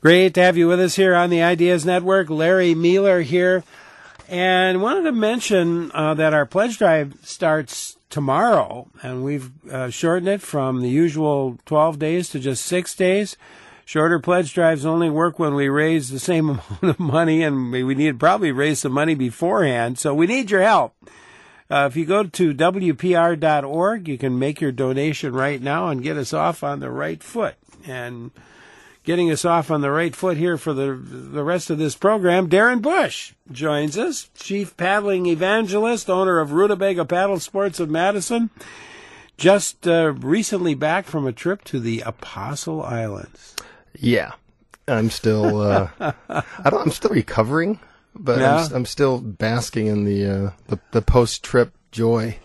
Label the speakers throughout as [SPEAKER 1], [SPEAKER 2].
[SPEAKER 1] Great to have you with us here on the Ideas Network. Larry Mueller here. And wanted to mention that our pledge drive starts tomorrow, and we've shortened it from the usual 12 days to just 6 days. Shorter pledge drives only work when we raise the same amount of money, and we need to probably raise some money beforehand. So we need your help. If you go to WPR.org, you can make your donation right now and get us off on the right foot. And getting us off on the right foot here for the rest of this program, Darren Bush joins us, Chief Paddling Evangelist, owner of Rutabaga Paddle Sports of Madison, just recently back from a trip to the Apostle Islands.
[SPEAKER 2] Yeah, I'm still I'm still recovering, but yeah. I'm still basking in the post-trip joy.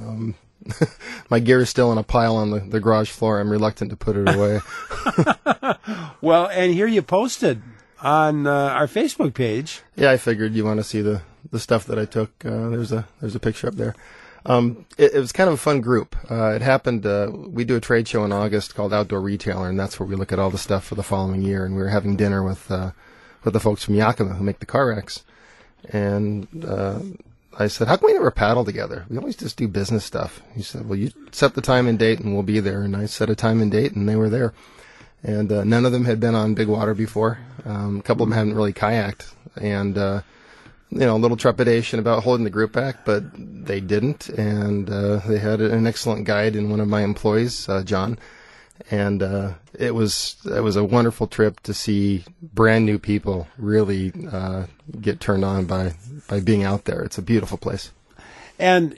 [SPEAKER 2] My gear is still in a pile on the garage floor. I'm reluctant to put it away.
[SPEAKER 1] Well, and here you posted on our Facebook page.
[SPEAKER 2] Yeah, I figured you want to see the stuff that I took. There's a picture up there. It was kind of a fun group. It happened, we do a trade show in August called Outdoor Retailer, and that's where we look at all the stuff for the following year. And we were having dinner with the folks from Yakima who make the car wrecks. And I said, how come we never paddle together? We always just do business stuff. He said, well, you set the time and date and we'll be there. And I set a time and date and they were there. And none of them had been on big water before. A couple of them hadn't really kayaked. And, a little trepidation about holding the group back, but they didn't. And they had an excellent guide in one of my employees, John. And it was a wonderful trip to see brand new people really get turned on by being out there. It's a beautiful place.
[SPEAKER 1] And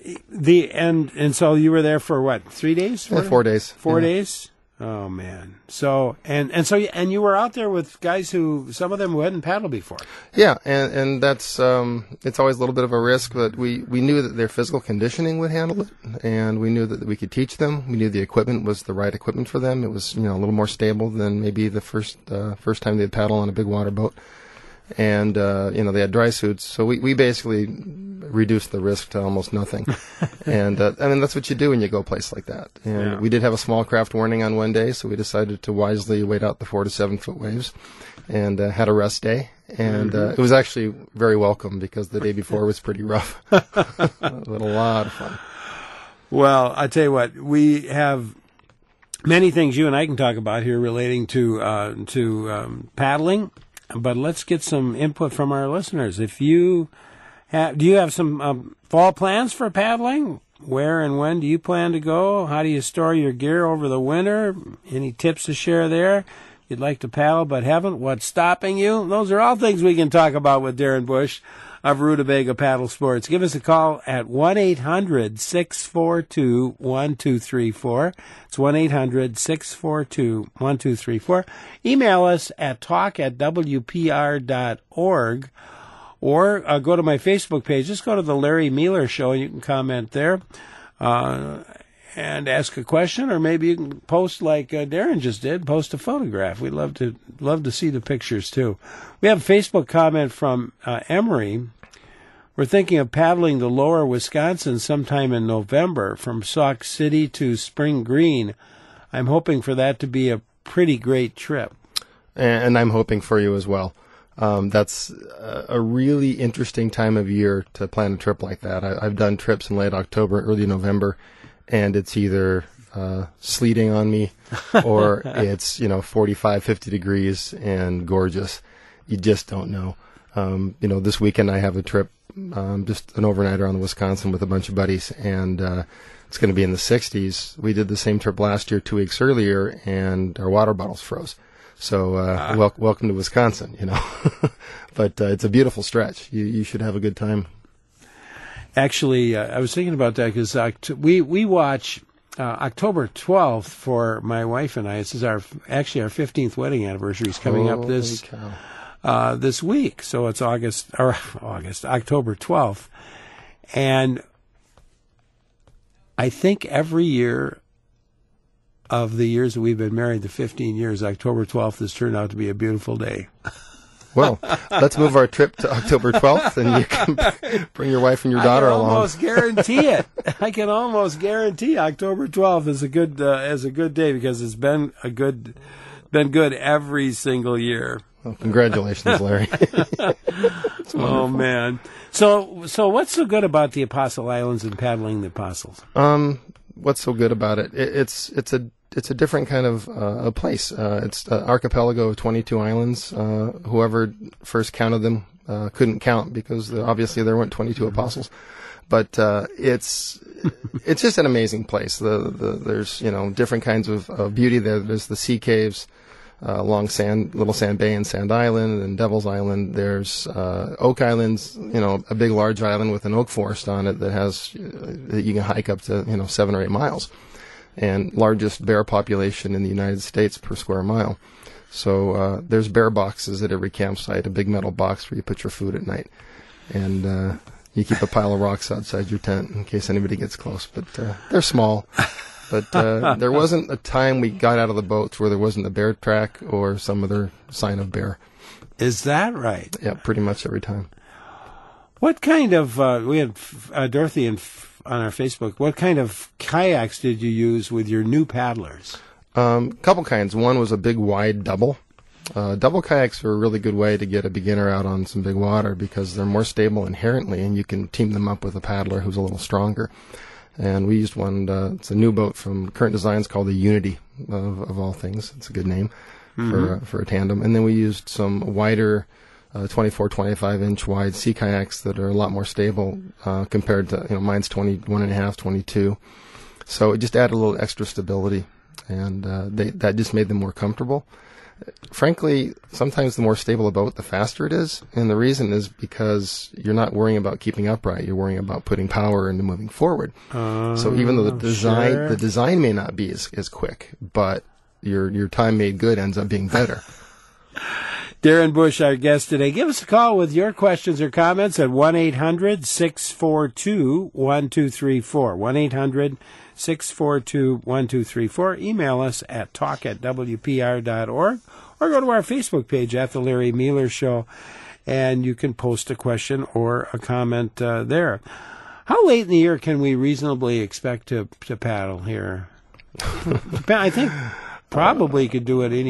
[SPEAKER 1] so you were there for what, 3 days?
[SPEAKER 2] 4 days.
[SPEAKER 1] 4 days? Oh man. So and you were out there with guys some of them who hadn't paddled before.
[SPEAKER 2] Yeah, and that's it's always a little bit of a risk, but we knew that their physical conditioning would handle it, and we knew that we could teach them. We knew the equipment was the right equipment for them. It was a little more stable than maybe the first time they'd paddle on a big water boat. And, they had dry suits. So we basically reduced the risk to almost nothing. And, that's what you do when you go a place like that. And we did have a small craft warning on one day, so we decided to wisely wait out the 4 to 7 foot waves and had a rest day. And it was actually very welcome because the day before was pretty rough. But a lot of fun.
[SPEAKER 1] Well, I tell you what, we have many things you and I can talk about here relating to paddling. But let's get some input from our listeners. Do you have some fall plans for paddling? Where and when do you plan to go? How do you store your gear over the winter? Any tips to share there? You'd like to paddle but haven't? What's stopping you? Those are all things we can talk about with Darren Bush of Rutabaga Paddle Sports. Give us a call at 1-800-642-1234. It's 1-800-642-1234. Email us at talk@wpr.org or go to my Facebook page. Just go to the Larry Mueller Show and you can comment there and ask a question, or maybe you can post like Darren just did, post a photograph. We'd love to see the pictures too. We have a Facebook comment from Emery. We're thinking of paddling the lower Wisconsin sometime in November from Sauk City to Spring Green. I'm hoping for that to be a pretty great trip.
[SPEAKER 2] And I'm hoping for you as well. That's a really interesting time of year to plan a trip like that. I've done trips in late October, early November, and it's either sleeting on me or it's 45, 50 degrees and gorgeous. You just don't know. This weekend I have a trip, just an overnighter on the Wisconsin with a bunch of buddies, and it's going to be in the 60s. We did the same trip last year, 2 weeks earlier, and our water bottles froze. So welcome to Wisconsin, But it's a beautiful stretch. You should have a good time.
[SPEAKER 1] Actually, I was thinking about that because we watch October 12th for my wife and I. This is our 15th wedding anniversary is coming up this week. So it's October 12th. And I think every year of the years that we've been married, the 15 years, October 12th has turned out to be a beautiful day.
[SPEAKER 2] Well, let's move our trip to October 12th, and you can bring your wife and your daughter along.
[SPEAKER 1] I can almost guarantee it. I can almost guarantee October 12th is a good day because it's been a good been good every single year.
[SPEAKER 2] Well, congratulations, Larry.
[SPEAKER 1] Oh man! So what's so good about the Apostle Islands and paddling the Apostles?
[SPEAKER 2] What's so good about it? It's a different kind of a place. It's an archipelago of 22 islands. Whoever first counted them couldn't count because obviously there weren't 22 apostles. But it's just an amazing place. There's different kinds of beauty there. There's the sea caves along Little Sand Bay and Sand Island and Devil's Island. There's Oak Islands, a big large island with an oak forest on it that you can hike up to 7 or 8 miles, and largest bear population in the United States per square mile. So there's bear boxes at every campsite, a big metal box where you put your food at night, and you keep a pile of rocks outside your tent in case anybody gets close. But they're small. But there wasn't a time we got out of the boats where there wasn't a bear track or some other sign of bear.
[SPEAKER 1] Is that right?
[SPEAKER 2] Yeah, pretty much every time.
[SPEAKER 1] What kind of, we had Dorothy on our Facebook, what kind of kayaks did you use with your new paddlers?
[SPEAKER 2] Couple kinds. One was a big wide double. Double kayaks are a really good way to get a beginner out on some big water because they're more stable inherently, and you can team them up with a paddler who's a little stronger. And we used one, it's a new boat from Current Designs called the Unity, of all things. It's a good name for a tandem. And then we used some wider 24, 25-inch wide sea kayaks that are a lot more stable compared to, mine's 21.5, 22. So it just added a little extra stability, and that just made them more comfortable. Frankly, sometimes the more stable a boat, the faster it is. And the reason is because you're not worrying about keeping upright. You're worrying about putting power into moving forward. So even though the design may not be as quick, but your time made good ends up being better.
[SPEAKER 1] Darren Bush, our guest today. Give us a call with your questions or comments at 1-800-642-1234. 1-800-642-1234. Email us at talk@wpr.org or go to our Facebook page at The Larry Miller Show, and you can post a question or a comment there. How late in the year can we reasonably expect to paddle here? I think probably could do it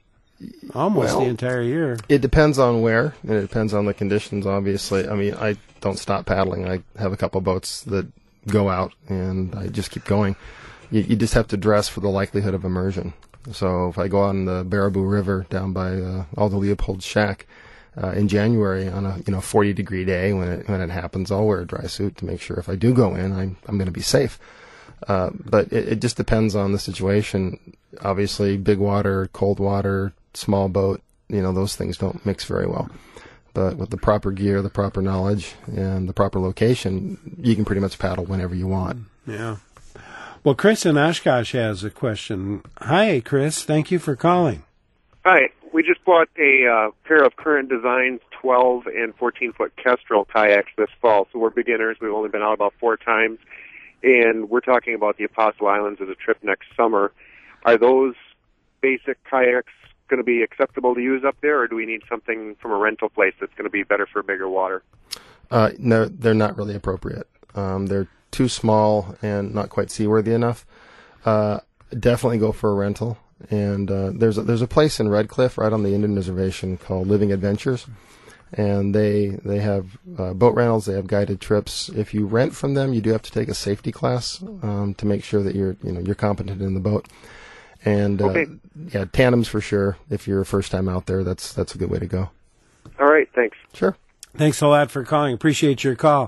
[SPEAKER 1] the entire year.
[SPEAKER 2] It depends on where, and it depends on the conditions, obviously. I mean, I don't stop paddling. I have a couple boats that go out, and I just keep going. You just have to dress for the likelihood of immersion. So if I go on the Baraboo River down by Aldo Leopold's shack in January on a 40-degree day when it happens, I'll wear a dry suit to make sure if I do go in, I'm going to be safe. But it just depends on the situation. Obviously, big water, cold water, small boat, those things don't mix very well. But with the proper gear, the proper knowledge, and the proper location, you can pretty much paddle whenever you want.
[SPEAKER 1] Yeah. Well, Chris in Oshkosh has a question. Hi, Chris. Thank you for calling.
[SPEAKER 3] Hi. We just bought a pair of Current Designs 12 and 14-foot Kestrel kayaks this fall, so we're beginners. We've only been out about 4 times, and we're talking about the Apostle Islands as a trip next summer. Are those basic kayaks going to be acceptable to use up there, or do we need something from a rental place that's going to be better for bigger water?
[SPEAKER 2] No, they're not really appropriate. They're too small and not quite seaworthy enough. Definitely go for a rental. And there's a place in Red Cliff right on the Indian Reservation called Living Adventures, and they have boat rentals. They have guided trips. If you rent from them, you do have to take a safety class to make sure that you're competent in the boat. And
[SPEAKER 3] okay.
[SPEAKER 2] Tandems for sure. If you're a first time out there, that's a good way to go.
[SPEAKER 3] All right, thanks.
[SPEAKER 2] Sure.
[SPEAKER 1] Thanks a lot for calling. Appreciate your call.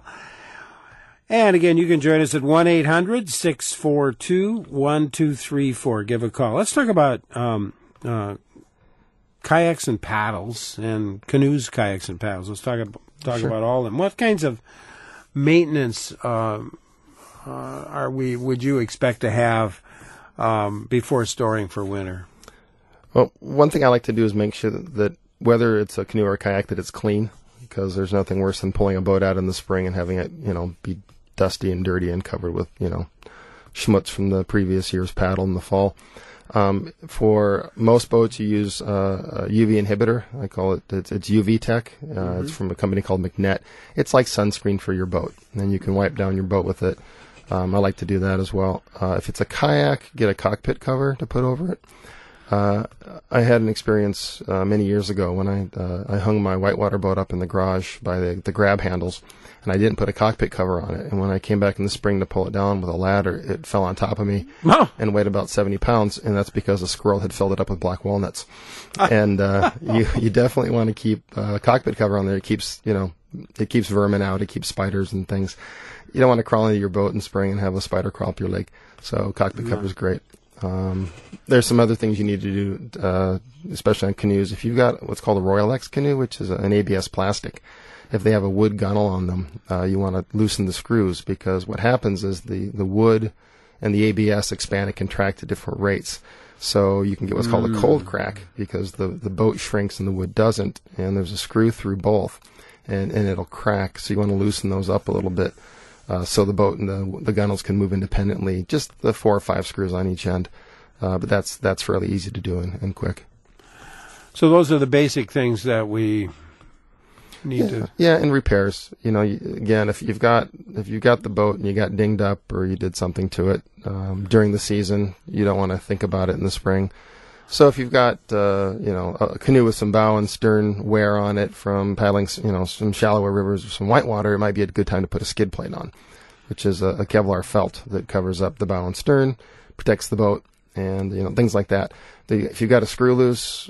[SPEAKER 1] And again, you can join us at 1-800-642-1234. Give a call. Let's talk about kayaks and paddles, and canoes, kayaks, and paddles. Let's talk about all of them. What kinds of maintenance would you expect to have before storing for winter?
[SPEAKER 2] Well, one thing I like to do is make sure that whether it's a canoe or a kayak, that it's clean, because there's nothing worse than pulling a boat out in the spring and having it, be dusty and dirty and covered with, schmutz from the previous year's paddle in the fall. For most boats, you use a UV inhibitor. I call it, it's UV Tech. It's from a company called McNett. It's like sunscreen for your boat, and you can wipe down your boat with it. I like to do that as well. If it's a kayak, get a cockpit cover to put over it. I had an experience many years ago when I hung my whitewater boat up in the garage by the grab handles, and I didn't put a cockpit cover on it. And when I came back in the spring to pull it down with a ladder, it fell on top of me and weighed about 70 pounds, and that's because a squirrel had filled it up with black walnuts. And you definitely want to keep a cockpit cover on there. It keeps vermin out. It keeps spiders and things. You don't want to crawl into your boat in spring and have a spider crawl up your leg. So cockpit cover is great. There's some other things you need to do, especially on canoes. If you've got what's called a Royal X canoe, which is an ABS plastic, if they have a wood gunnel on them, you want to loosen the screws, because what happens is the wood and the ABS expand and contract at different rates. So you can get what's called a cold crack, because the boat shrinks and the wood doesn't, and there's a screw through both, and it'll crack. So you want to loosen those up a little bit. So the boat and the gunnels can move independently, just the 4 or 5 screws on each end. But that's fairly easy to do and quick.
[SPEAKER 1] So those are the basic things that we need to...
[SPEAKER 2] Yeah, and repairs. Again, if you've got the boat and you got dinged up or you did something to it during the season, you don't want to think about it in the spring. So if you've got, a canoe with some bow and stern wear on it from paddling, some shallower rivers or some whitewater, it might be a good time to put a skid plate on, which is a Kevlar felt that covers up the bow and stern, protects the boat, and, things like that. If you've got a screw loose,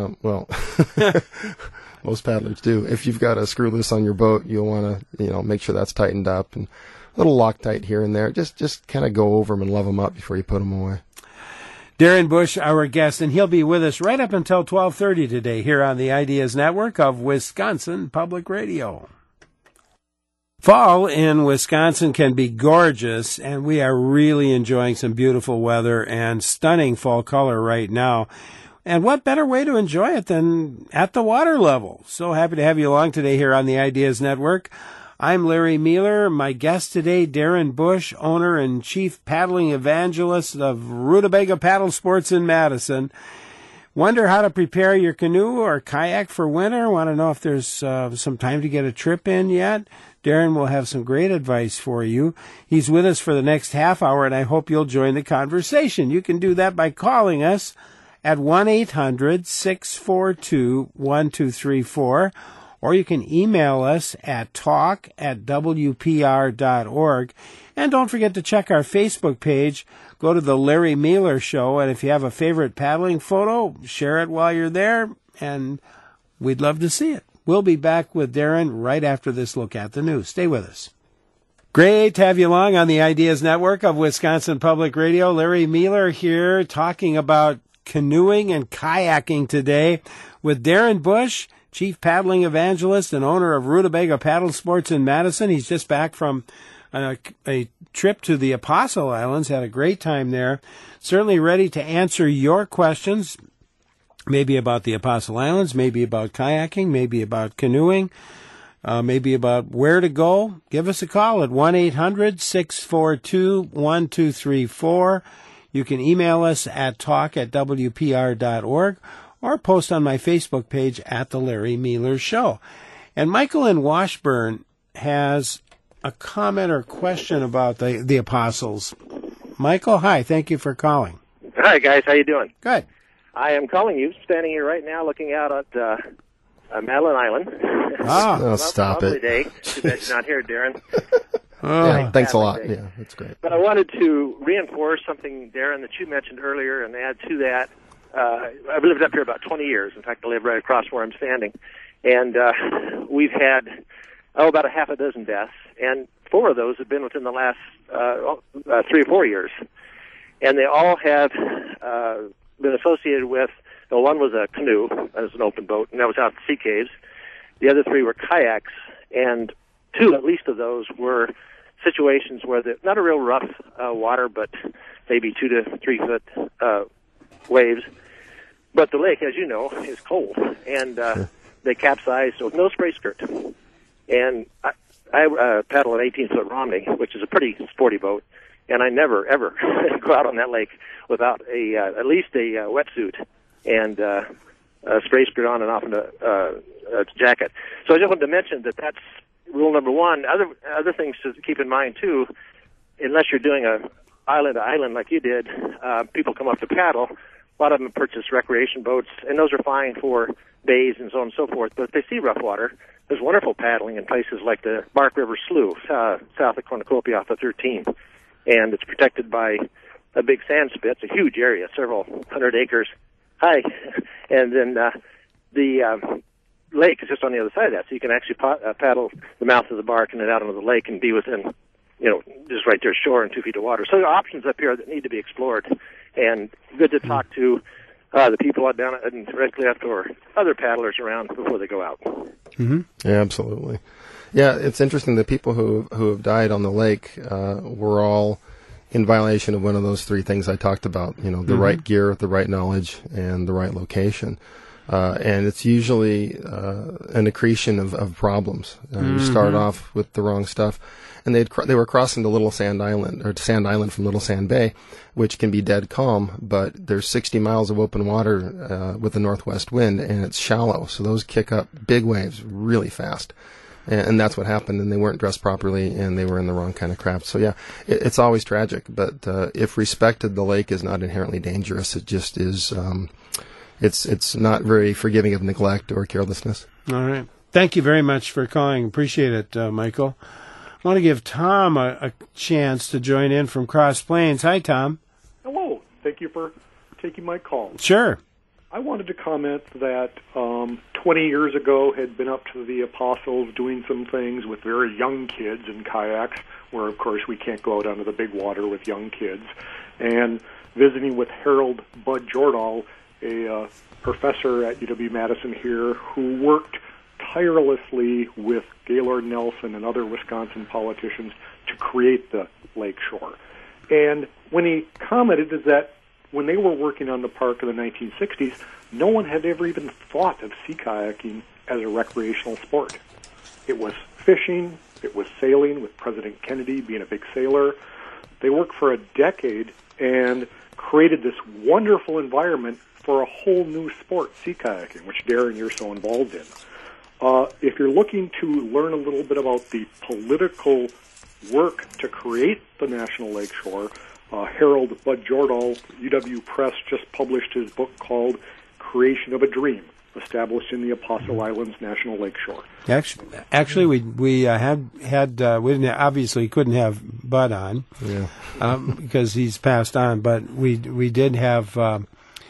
[SPEAKER 2] most paddlers do. If you've got a screw loose on your boat, you'll want to, make sure that's tightened up, and a little Loctite here and there. Just kind of go over them and love them up before you put them away.
[SPEAKER 1] Darren Bush, our guest, and he'll be with us right up until 12:30 today here on the Ideas Network of Wisconsin Public Radio. Fall in Wisconsin can be gorgeous, and we are really enjoying some beautiful weather and stunning fall color right now. And what better way to enjoy it than at the water level? So happy to have you along today here on the Ideas Network. I'm Larry Mueller. My guest today, Darren Bush, owner and chief paddling evangelist of Rutabaga Paddle Sports in Madison. Wonder how to prepare your canoe or kayak for winter? Want to know if there's some time to get a trip in yet? Darren will have some great advice for you. He's with us for the next half hour, and I hope you'll join the conversation. You can do that by calling us at 1-800-642-1234. Or you can email us at talk@wpr.org. And don't forget to check our Facebook page. Go to the Larry Mueller Show, and if you have a favorite paddling photo, share it while you're there, and we'd love to see it. We'll be back with Darren right after this look at the news. Stay with us. Great to have you along on the Ideas Network of Wisconsin Public Radio. Larry Mueller here talking about canoeing and kayaking today with Darren Bush, chief paddling evangelist and owner of Rutabaga Paddle Sports in Madison. He's just back from a trip to the Apostle Islands, had a great time there. Certainly ready to answer your questions, maybe about the Apostle Islands, maybe about kayaking, maybe about canoeing, maybe about where to go. Give us a call at 1-800-642-1234. You can email us at talk@wpr.org. or post on my Facebook page at The Larry Mueller Show. And Michael in Washburn has a comment or question about the Apostles. Michael, hi. Thank you for calling.
[SPEAKER 4] Hi, guys. How you doing?
[SPEAKER 1] Good.
[SPEAKER 4] I am calling you, standing here right now looking out at Madeline Island.
[SPEAKER 2] Stop
[SPEAKER 4] lovely
[SPEAKER 2] it.
[SPEAKER 4] Day. Too bad you're not here, Darren.
[SPEAKER 2] Yeah, thanks a lot. Day. Yeah, that's great.
[SPEAKER 4] But I wanted to reinforce something, Darren, that you mentioned earlier and add to that. I've lived up here about 20 years. In fact, I live right across where I'm standing. And we've had, about a half a dozen deaths, and 4 of those have been within the last 3 or 4 years. And they all have been associated with, one was a canoe, that was an open boat, and that was out at Sea Caves. The other 3 were kayaks, and 2 at least of those were situations where not a real rough water, but maybe 2 to 3 foot waves. But the lake, as you know, is cold, and they capsized with no spray skirt. And I paddle an 18-foot Romney, which is a pretty sporty boat, and I never, ever go out on that lake without at least a wetsuit and a spray skirt on and off in a jacket. So I just wanted to mention that that's rule number 1. Other things to keep in mind, too, unless you're doing a island to island like you did, people come up to paddle. a lot of them purchase recreation boats, and those are fine for bays and so on and so forth. But if they see rough water, there's wonderful paddling in places like the Bark River Slough, south of Cornucopia off the 13th. And it's protected by a big sand spit. It's a huge area, several 100 acres high. And then the lake is just on the other side of that, so you can actually paddle the mouth of the Bark and then out into the lake and be within, just right there shore and 2 feet of water. So there are options up here that need to be explored, and good to talk to the people out down in Red Cliff or other paddlers around before they go out.
[SPEAKER 2] Mm-hmm. Yeah, absolutely. Yeah, it's interesting. The people who have died on the lake were all in violation of one of those three things I talked about. The right gear, the right knowledge, and the right location. And it's usually an accretion of problems. You start off with the wrong stuff. And they were crossing the Little Sand Island, or Sand Island from Little Sand Bay, which can be dead calm, but there's 60 miles of open water with a northwest wind, and it's shallow. So those kick up big waves really fast. And that's what happened, and they weren't dressed properly, and they were in the wrong kind of craft. So, yeah, it's always tragic. But if respected, the lake is not inherently dangerous. It just is... It's not very forgiving of neglect or carelessness.
[SPEAKER 1] All right. Thank you very much for calling. Appreciate it, Michael. I want to give Tom a chance to join in from Cross Plains. Hi, Tom.
[SPEAKER 5] Hello. Thank you for taking my call.
[SPEAKER 1] Sure.
[SPEAKER 5] I wanted to comment that 20 years ago had been up to the Apostles doing some things with very young kids in kayaks, where, of course, we can't go out onto the big water with young kids, and visiting with Harold Bud Jordahl, a professor at UW-Madison here, who worked tirelessly with Gaylord Nelson and other Wisconsin politicians to create the lake shore. And when he commented is that when they were working on the park in the 1960s, no one had ever even thought of sea kayaking as a recreational sport. It was fishing, it was sailing, with President Kennedy being a big sailor. They worked for a decade and created this wonderful environment for a whole new sport, sea kayaking, which, Darren, you're so involved in. If you're looking to learn a little bit about the political work to create the National Lakeshore, Harold Bud Jordahl, UW Press, just published his book called Creation of a Dream, established in the Apostle Islands National Lakeshore.
[SPEAKER 1] Actually, we didn't obviously couldn't have Bud on, because he's passed on, but we did have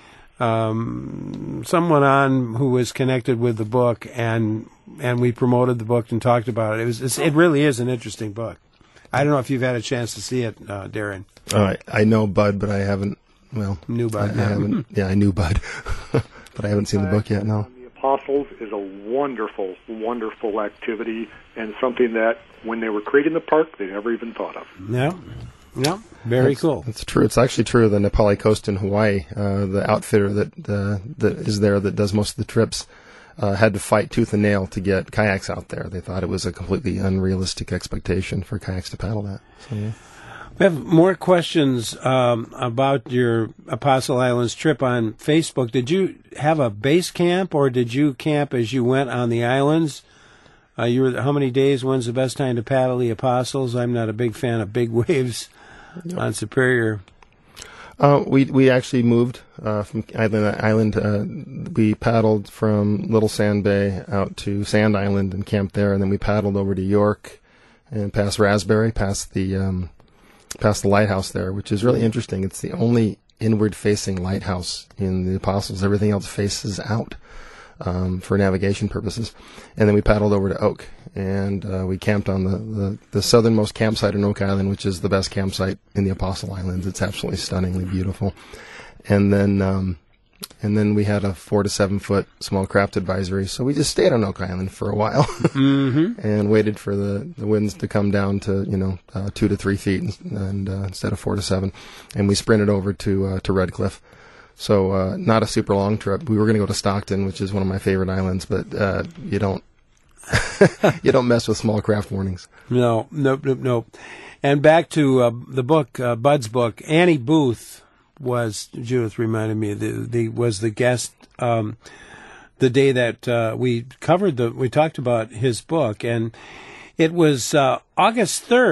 [SPEAKER 1] someone on who was connected with the book, and we promoted the book and talked about it. It really is an interesting book. I don't know if you've had a chance to see it, Darren.
[SPEAKER 2] I know Bud, but I haven't. Well,
[SPEAKER 1] knew Bud.
[SPEAKER 2] I haven't. Yeah, I knew Bud, but I haven't seen the book yet. No.
[SPEAKER 5] The Apostles is a wonderful, wonderful activity, and something that when they were creating the park, they never even thought of.
[SPEAKER 1] Yeah. Yeah, very cool.
[SPEAKER 2] It's true. It's actually true. The Nepali Coast in Hawaii, the outfitter that is there that does most of the trips, had to fight tooth and nail to get kayaks out there. They thought it was a completely unrealistic expectation for kayaks to paddle that. So, yeah.
[SPEAKER 1] We have more questions about your Apostle Islands trip on Facebook. Did you have a base camp, or did you camp as you went on the islands? How many days? When's the best time to paddle the Apostles? I'm not a big fan of big waves on Superior.
[SPEAKER 2] We actually moved from island to island. We paddled from Little Sand Bay out to Sand Island and camped there, and then we paddled over to York and past Raspberry, past the lighthouse there, which is really interesting. It's the only inward-facing lighthouse in the Apostles. Everything else faces out for navigation purposes. And then we paddled over to Oak, and we camped on the southernmost campsite in Oak Island, which is the best campsite in the Apostle Islands. It's absolutely stunningly beautiful. And then we had a 4 to 7 foot small craft advisory, so we just stayed on Oak Island for a while and waited for the winds to come down to 2 to 3 feet and instead of 4 to 7, and we sprinted over to Red Cliff. So not a super long trip. We were going to go to Stockton, which is one of my favorite islands, but you don't mess with small craft warnings.
[SPEAKER 1] No. And back to the book, Bud's book. Annie Booth Judith reminded me, was the guest the day that we talked about his book, and it was August 3rd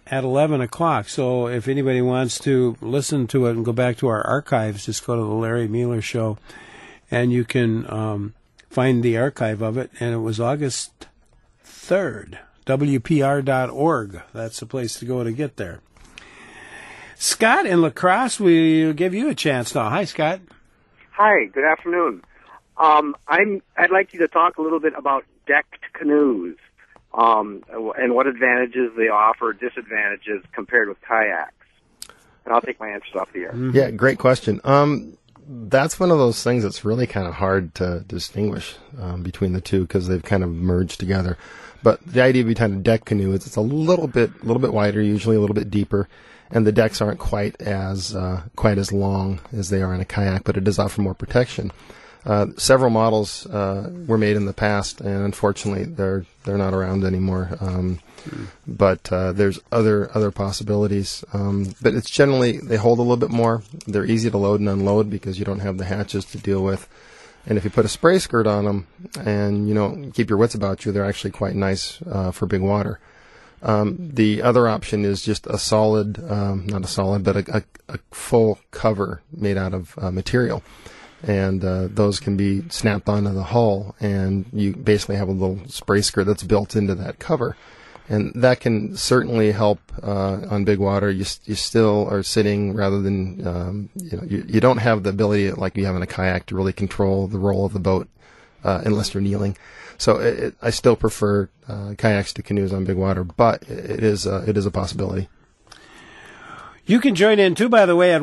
[SPEAKER 1] at 11 o'clock. So if anybody wants to listen to it and go back to our archives, just go to the Larry Mueller Show, and you can find the archive of it. And it was August 3rd, WPR.org. That's the place to go to get there. Scott in La Crosse, we'll give you a chance now. Hi, Scott.
[SPEAKER 6] Hi, good afternoon. I'd like you to talk a little bit about decked canoes, and what advantages they offer, disadvantages compared with kayaks. And I'll take my answers off the air.
[SPEAKER 2] Mm-hmm. Yeah, great question. That's one of those things that's really kind of hard to distinguish between the two because they've kind of merged together. But the idea behind a deck canoe is it's a little bit wider, usually a little bit deeper, and the decks aren't quite as long as they are in a kayak, but it does offer more protection. Several models were made in the past, and unfortunately, they're not around anymore. But there's other possibilities. But it's generally they hold a little bit more. They're easy to load and unload because you don't have the hatches to deal with. And if you put a spray skirt on them and keep your wits about you, they're actually quite nice for big water. The other option is just a solid, not a solid, but a full cover made out of material. And those can be snapped onto the hull, and you basically have a little spray skirt that's built into that cover. And that can certainly help on big water. You still are sitting rather than, you don't have the ability like you have in a kayak to really control the roll of the boat unless you're kneeling. So I still prefer kayaks to canoes on big water, but it is a possibility.
[SPEAKER 1] You can join in, too, by the way, at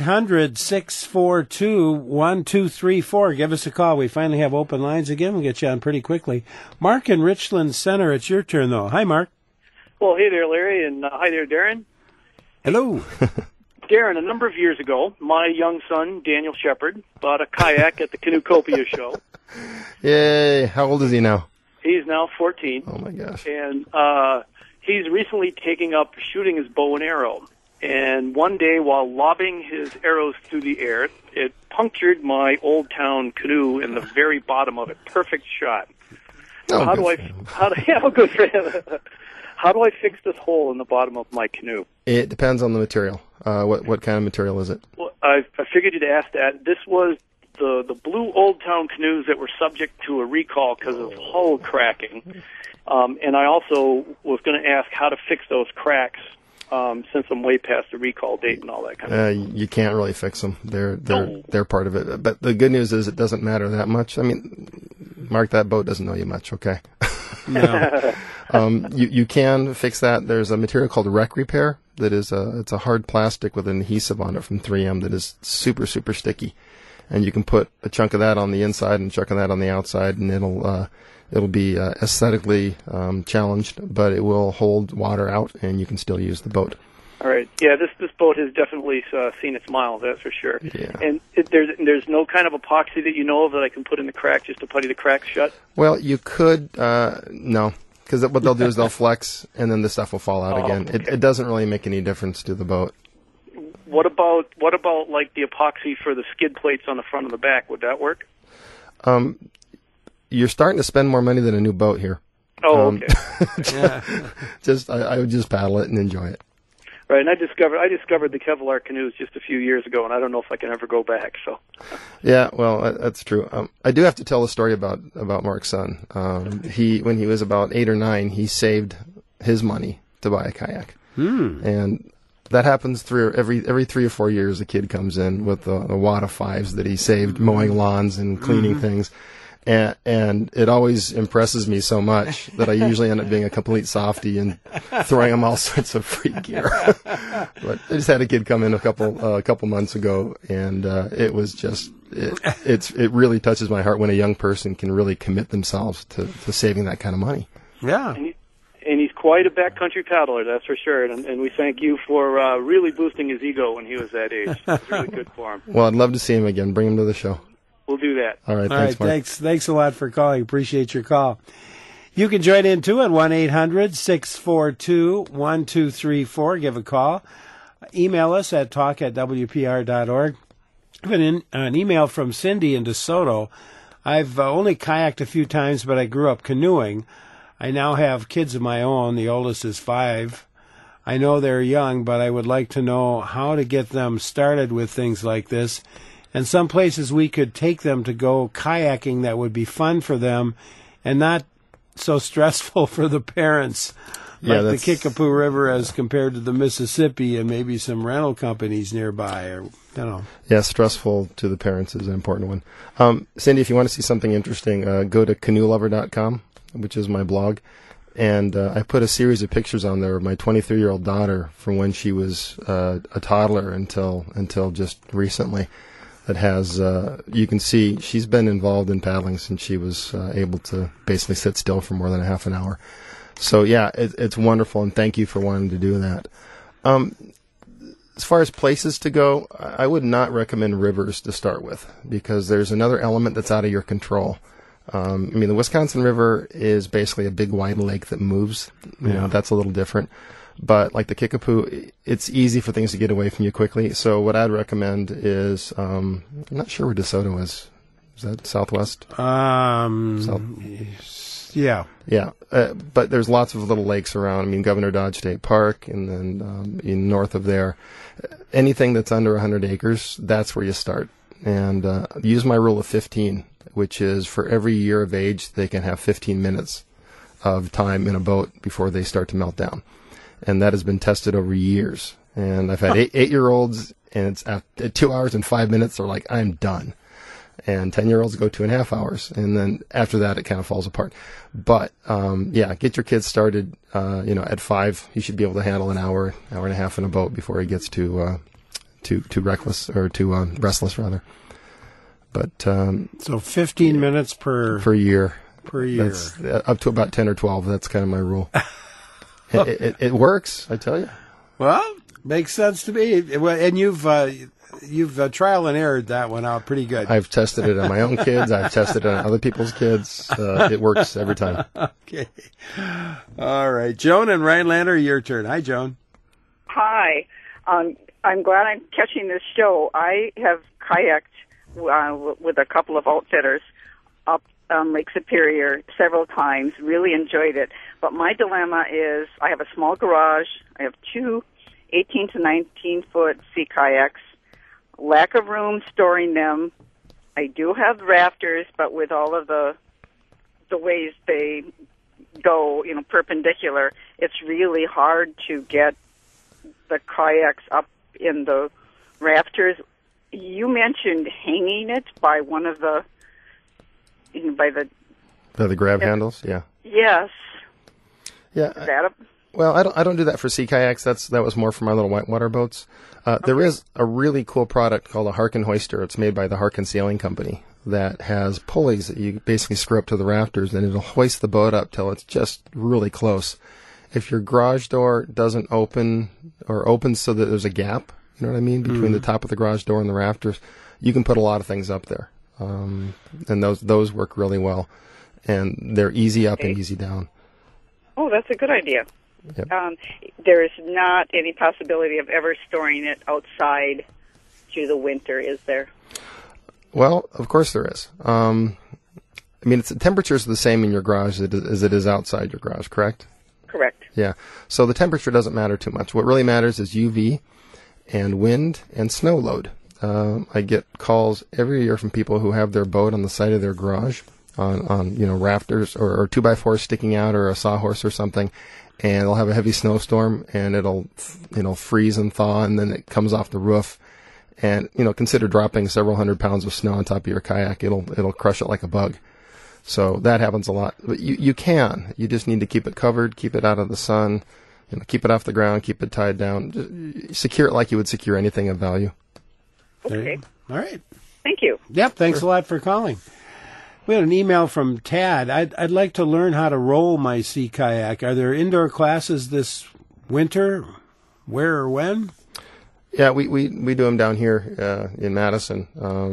[SPEAKER 1] 1-800-642-1234. Give us a call. We finally have open lines again. We'll get you on pretty quickly. Mark in Richland Center, it's your turn, though. Hi, Mark.
[SPEAKER 7] Well, hey there, Larry, and hi there, Darren.
[SPEAKER 1] Hello.
[SPEAKER 7] Darren, a number of years ago, my young son, Daniel Shepard, bought a kayak at the Canoecopia show.
[SPEAKER 2] Yay. How old is he now?
[SPEAKER 7] He's now 14.
[SPEAKER 2] Oh, my gosh.
[SPEAKER 7] And he's recently taking up shooting his bow and arrow. And one day, while lobbing his arrows through the air, it punctured my Old Town canoe in the very bottom of it. Perfect shot.
[SPEAKER 2] Oh,
[SPEAKER 7] How do I fix this hole in the bottom of my canoe?
[SPEAKER 2] It depends on the material. What kind of material is it?
[SPEAKER 7] Well, I figured you'd ask that. This was the blue Old Town canoes that were subject to a recall because of hull cracking. And I also was going to ask how to fix those cracks. Since I'm way past the recall date and all that kind of
[SPEAKER 2] you can't really fix them. They're part of it. But the good news is it doesn't matter that much. I mean, Mark, that boat doesn't know you much, okay?
[SPEAKER 1] No.
[SPEAKER 2] You can fix that. There's a material called Rec Repair that is it's a hard plastic with an adhesive on it from 3M that is super, super sticky. And you can put a chunk of that on the inside and a chunk of that on the outside, and it'll be aesthetically challenged, but it will hold water out, and you can still use the boat.
[SPEAKER 7] All right. Yeah, this boat has definitely seen its miles, that's for sure.
[SPEAKER 2] Yeah.
[SPEAKER 7] And there's no kind of epoxy that you know of that I can put in the crack just to putty the cracks shut?
[SPEAKER 2] Well, you could, no, because what they'll do is they'll flex, and then the stuff will fall out again.
[SPEAKER 7] Okay.
[SPEAKER 2] It doesn't really make any difference to the boat.
[SPEAKER 7] What about like the epoxy for the skid plates on the front and the back? Would that work?
[SPEAKER 2] You're starting to spend more money than a new boat here.
[SPEAKER 7] Oh, okay.
[SPEAKER 2] I would just paddle it and enjoy it.
[SPEAKER 7] Right, and I discovered the Kevlar canoes just a few years ago, and I don't know if I can ever go back. So.
[SPEAKER 2] Yeah, well, that's true. I do have to tell a story about Mark's son. When he was about 8 or 9, he saved his money to buy a kayak, and that happens every 3 or 4 years. A kid comes in with a wad of fives that he saved mowing lawns and cleaning things. And it always impresses me so much that I usually end up being a complete softie and throwing him all sorts of free gear. But I just had a kid come in a couple months ago, and it was just it really touches my heart when a young person can really commit themselves to saving that kind of money.
[SPEAKER 1] Yeah.
[SPEAKER 7] And he's quite a backcountry paddler, that's for sure. And we thank you for really boosting his ego when he was that age. It's really good for him.
[SPEAKER 2] Well, I'd love to see him again. Bring him to the show.
[SPEAKER 7] We'll do that.
[SPEAKER 2] All right, thanks, Mark.
[SPEAKER 1] Thanks a lot for calling. Appreciate your call. You can join in, too, at 1-800-642-1234. Give a call. Email us at talk@wpr.org. I have an email from Cindy in DeSoto. I've only kayaked a few times, but I grew up canoeing. I now have kids of my own. The oldest is 5. I know they're young, but I would like to know how to get them started with things like this. And some places we could take them to go kayaking that would be fun for them and not so stressful for the parents.
[SPEAKER 2] Yeah,
[SPEAKER 1] like the Kickapoo River as compared to the Mississippi and maybe some rental companies nearby, or
[SPEAKER 2] Yeah, stressful to the parents is an important one. Cindy, if you want to see something interesting, go to canoelover.com, which is my blog, and I put a series of pictures on there of my 23-year-old daughter from when she was a toddler until just recently. That has, you can see she's been involved in paddling since she was able to basically sit still for more than a half an hour. So, yeah, it's wonderful, and thank you for wanting to do that. As far as places to go, I would not recommend rivers to start with because there's another element that's out of your control. The Wisconsin River is basically a big wide lake that moves. You know, that's a little different. But like the Kickapoo, it's easy for things to get away from you quickly. So what I'd recommend is, I'm not sure where DeSoto is. Is that southwest? South?
[SPEAKER 1] Yeah.
[SPEAKER 2] Yeah. But there's lots of little lakes around. Governor Dodge State Park, and then north of there. Anything that's under 100 acres, that's where you start. And use my rule of 15, which is for every year of age, they can have 15 minutes of time in a boat before they start to melt down. And that has been tested over years. And I've had 8-year-olds, and it's at 2 hours and 5 minutes, they're like, I'm done. And 10-year-olds go 2.5 hours. And then after that, it kind of falls apart. But, get your kids started, at 5. He should be able to handle an hour and a half in a boat before he gets too reckless, or too restless, rather. But,
[SPEAKER 1] so 15 minutes per
[SPEAKER 2] year.
[SPEAKER 1] Per year.
[SPEAKER 2] That's, up to about 10 or 12. That's kind of my rule. It works, I tell you.
[SPEAKER 1] Well, makes sense to me. And you've trial and errored that one out pretty good.
[SPEAKER 2] I've tested it on my own kids. I've tested it on other people's kids. It works every time.
[SPEAKER 1] Okay. All right. Joan and Rhinelander, your turn. Hi, Joan.
[SPEAKER 8] Hi. I'm glad I'm catching this show. I have kayaked with a couple of outfitters up Lake Superior several times, really enjoyed it. But my dilemma is I have a small garage. I have two 18 to 19-foot sea kayaks, lack of room storing them. I do have rafters, but with all of the ways they go, perpendicular, it's really hard to get the kayaks up in the rafters. You mentioned hanging it by one of the by the
[SPEAKER 2] grab handles, yeah.
[SPEAKER 8] Yes.
[SPEAKER 2] Yeah.
[SPEAKER 8] Is that
[SPEAKER 2] well, I don't do that for sea kayaks. That was more for my little whitewater boats. There is a really cool product called a Harken Hoister. It's made by the Harken Sailing Company that has pulleys that you basically screw up to the rafters, and it'll hoist the boat up till it's just really close. If your garage door doesn't open or opens so that there's a gap, you know what I mean, between the top of the garage door and the rafters, you can put a lot of things up there. And those work really well. And they're easy up and easy down.
[SPEAKER 8] Oh, that's a good idea.
[SPEAKER 2] Yep.
[SPEAKER 8] There is not any possibility of ever storing it outside through the winter, is there?
[SPEAKER 2] Well, of course there is. The temperatures are the same in your garage as it is outside your garage, correct?
[SPEAKER 8] Correct.
[SPEAKER 2] Yeah. So the temperature doesn't matter too much. What really matters is UV and wind and snow load. I get calls every year from people who have their boat on the side of their garage on rafters or 2x4 sticking out or a sawhorse or something, and they'll have a heavy snowstorm and it'll freeze and thaw, and then it comes off the roof, and consider dropping several hundred pounds of snow on top of your kayak. It'll crush it like a bug. So that happens a lot. But you just need to keep it covered, keep it out of the sun, keep it off the ground, keep it tied down, just secure it like you would secure anything of value.
[SPEAKER 8] Okay.
[SPEAKER 1] All right.
[SPEAKER 8] Thank you.
[SPEAKER 1] Yep. Thanks a lot for calling. We had an email from Tad. I'd like to learn how to roll my sea kayak. Are there indoor classes this winter? Where or when?
[SPEAKER 2] Yeah, we do them down here in Madison.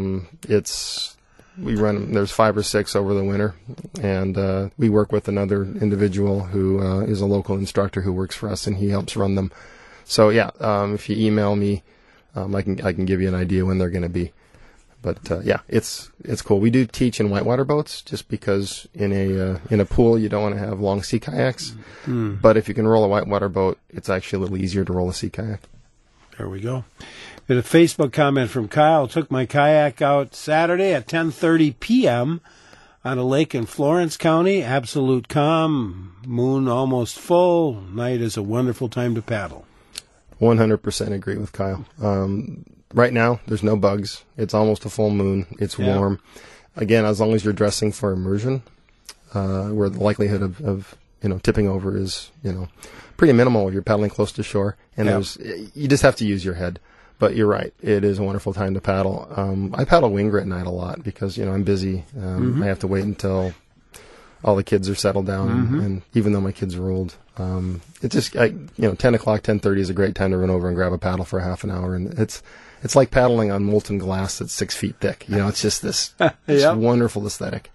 [SPEAKER 2] We run them. There's 5 or 6 over the winter, and we work with another individual who is a local instructor who works for us, and he helps run them. So yeah, if you email me, I can give you an idea when they're going to be. But yeah, it's cool. We do teach in whitewater boats just because in a pool you don't want to have long sea kayaks. But if you can roll a whitewater boat, it's actually a little easier to roll a sea kayak.
[SPEAKER 1] There we go. Got a Facebook comment from Kyle. Took my kayak out Saturday at 10:30 p.m. on a lake in Florence County. Absolute calm, moon almost full. Night is a wonderful time to paddle.
[SPEAKER 2] 100% agree with Kyle. Right now, there's no bugs. It's almost a full moon. It's warm. Again, as long as you're dressing for immersion, where the likelihood of tipping over is, pretty minimal if you're paddling close to shore. And you just have to use your head. But you're right. It is a wonderful time to paddle. I paddle Wingra at night a lot because, I'm busy. I have to wait until all the kids are settled down. And even though my kids are old, it's just, 10 o'clock, 10:30 is a great time to run over and grab a paddle for half an hour. And it's like paddling on molten glass that's 6 feet thick. It's just this wonderful aesthetic.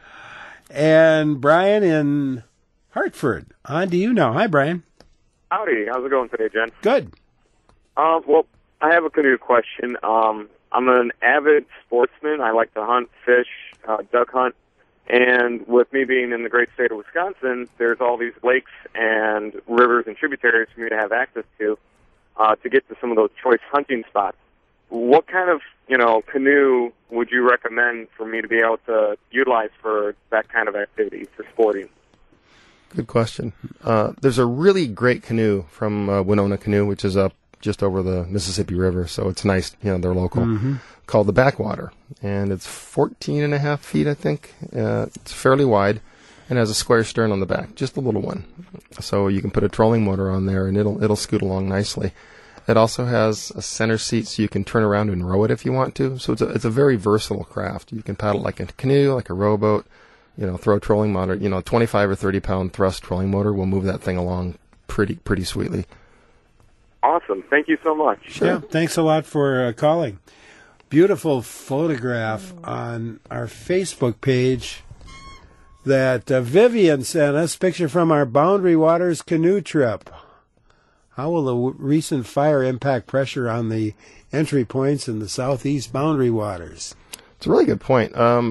[SPEAKER 1] And Brian in Hartford, on to you now. Hi, Brian.
[SPEAKER 9] Howdy. How's it going today, Jen?
[SPEAKER 1] Good.
[SPEAKER 9] Well, I have a canoe question. I'm an avid sportsman. I like to hunt, fish, duck hunt. And with me being in the great state of Wisconsin, there's all these lakes and rivers and tributaries for me to have access to get to some of those choice hunting spots. What kind of, canoe would you recommend for me to be able to utilize for that kind of activity, for sporting?
[SPEAKER 2] Good question. There's a really great canoe from Winona Canoe, which is up just over the Mississippi River, so it's nice, they're local, called the Backwater. And it's 14 and a half feet, I think. It's fairly wide and has a square stern on the back, just a little one. So you can put a trolling motor on there and it'll scoot along nicely. It also has a center seat so you can turn around and row it if you want to. So it's a very versatile craft. You can paddle like a canoe, like a rowboat, throw a trolling motor, a 25 or 30 pound thrust trolling motor will move that thing along pretty sweetly.
[SPEAKER 9] Awesome. Thank you so much.
[SPEAKER 1] Sure. Yeah, thanks a lot for calling. Beautiful photograph on our Facebook page that Vivian sent us, picture from our Boundary Waters canoe trip. How will the recent fire impact pressure on the entry points in the southeast Boundary Waters?
[SPEAKER 2] It's a really good point.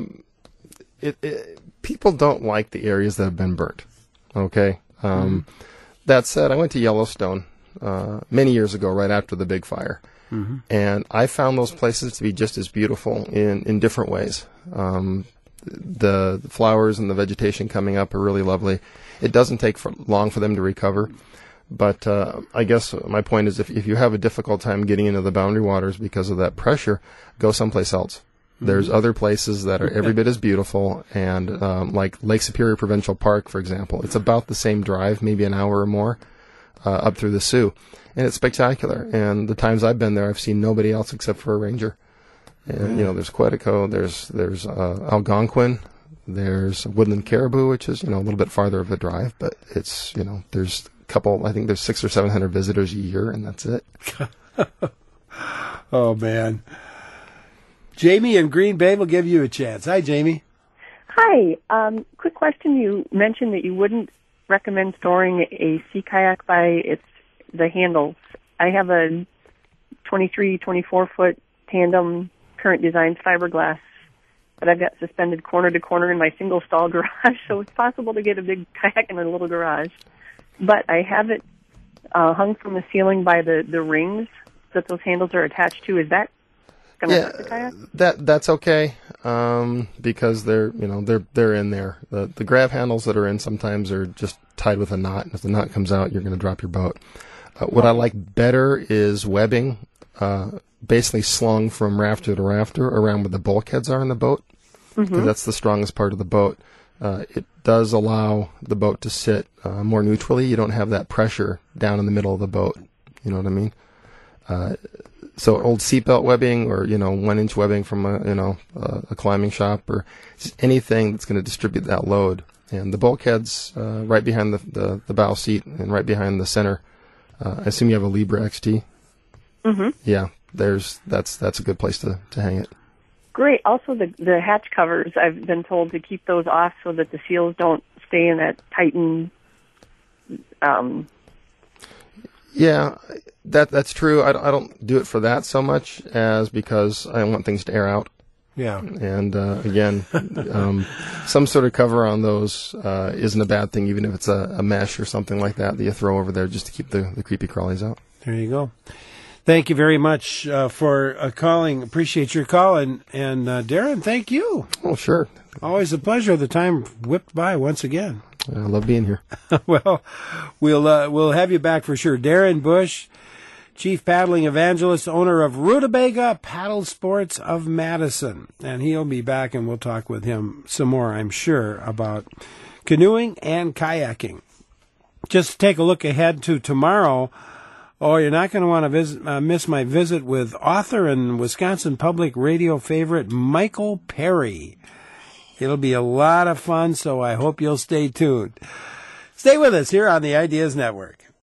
[SPEAKER 2] People don't like the areas that have been burnt. Okay. That said, I went to Yellowstone many years ago, right after the big fire. And I found those places to be just as beautiful in different ways. The flowers and the vegetation coming up are really lovely. It doesn't take long for them to recover. But I guess my point is if you have a difficult time getting into the Boundary Waters because of that pressure, go someplace else. There's other places that are every bit as beautiful, and like Lake Superior Provincial Park, for example. It's about the same drive, maybe an hour or more, up through the Sioux. And it's spectacular. And the times I've been there, I've seen nobody else except for a ranger. And, there's Quetico, there's Algonquin, there's Woodland Caribou, which is, a little bit farther of a drive, but it's, there's I think there's 600 or 700 visitors a year, and that's it.
[SPEAKER 1] Oh, man. Jamie in Green Bay will give you a chance. Hi, Jamie.
[SPEAKER 10] Hi. Quick question. You mentioned that you wouldn't recommend storing a sea kayak by the handles. I have a 23, 24-foot tandem Current Designs fiberglass, but I've got suspended corner to corner in my single-stall garage, so it's possible to get a big kayak in a little garage. But I have it hung from the ceiling by the rings that those handles are attached to. Is that going to hurt the kayak?
[SPEAKER 2] That's okay because they're in there. The grab handles that are in sometimes are just tied with a knot, and if the knot comes out, you're going to drop your boat. What I like better is webbing, basically slung from rafter to rafter around where the bulkheads are in the boat, because that's the strongest part of the boat. It does allow the boat to sit more neutrally. You don't have that pressure down in the middle of the boat. You know what I mean? So old seatbelt webbing or, 1-inch webbing from a climbing shop or just anything that's going to distribute that load. And the bulkheads right behind the bow seat and right behind the center. I assume you have a Libra XT? Yeah, that's a good place to hang it.
[SPEAKER 10] Great. Also, the hatch covers, I've been told to keep those off so that the seals don't stay in that tightened...
[SPEAKER 2] Yeah, that's true. I don't do it for that so much as because I want things to air out.
[SPEAKER 1] Yeah.
[SPEAKER 2] And again, some sort of cover on those isn't a bad thing, even if it's a mesh or something like that you throw over there just to keep the creepy crawlies out.
[SPEAKER 1] There you go. Thank you very much for calling. Appreciate your call. And Darren, thank you.
[SPEAKER 2] Oh, sure.
[SPEAKER 1] Always a pleasure. The time whipped by once again.
[SPEAKER 2] I love being here.
[SPEAKER 1] Well, we'll have you back for sure. Darren Bush, Chief Paddling Evangelist, owner of Rutabaga Paddle Sports of Madison. And he'll be back, and we'll talk with him some more, I'm sure, about canoeing and kayaking. Just to take a look ahead to tomorrow. Oh, you're not going to want to miss my visit with author and Wisconsin Public Radio favorite Michael Perry. It'll be a lot of fun, so I hope you'll stay tuned. Stay with us here on the Ideas Network.